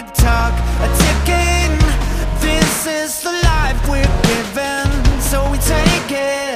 tick-tock, a ticking. This is the life we're given, so we take it.